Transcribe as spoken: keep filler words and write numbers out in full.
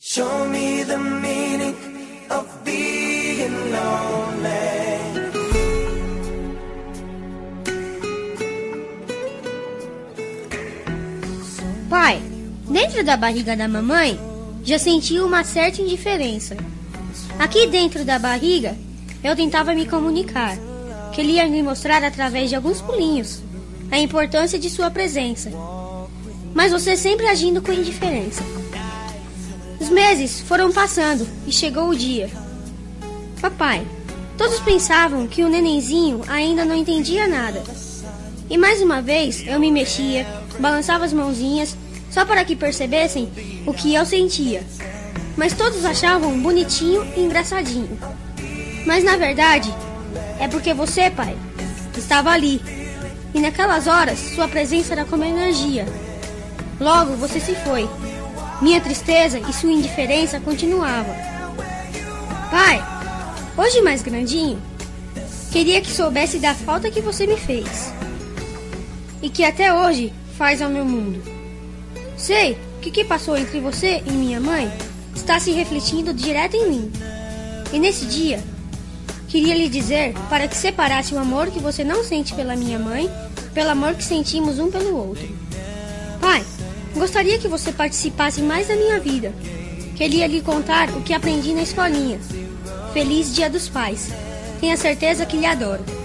Show me the meaning of being lonely. Pai, dentro da barriga da mamãe, já senti uma certa indiferença. Aqui dentro da barriga, eu tentava me comunicar. Queria me mostrar através de alguns pulinhos a importância de sua presença. Mas você sempre agindo com indiferença. Os meses foram passando e chegou o dia. Papai, todos pensavam que o nenenzinho ainda não entendia nada. E mais uma vez eu me mexia, balançava as mãozinhas, só para que percebessem o que eu sentia. Mas todos achavam bonitinho e engraçadinho. Mas na verdade, é porque você, pai, estava ali. E naquelas horas, sua presença era como energia. Logo você se foi. Minha tristeza e sua indiferença continuavam. Pai, hoje mais grandinho, queria que soubesse da falta que você me fez. E que até hoje faz ao meu mundo. Sei que o que passou entre você e minha mãe está se refletindo direto em mim. E nesse dia, queria lhe dizer para que separasse o amor que você não sente pela minha mãe, pelo amor que sentimos um pelo outro. Pai, gostaria que você participasse mais da minha vida. Queria lhe contar o que aprendi na escolinha. Feliz Dia dos Pais. Tenha certeza que lhe adoro.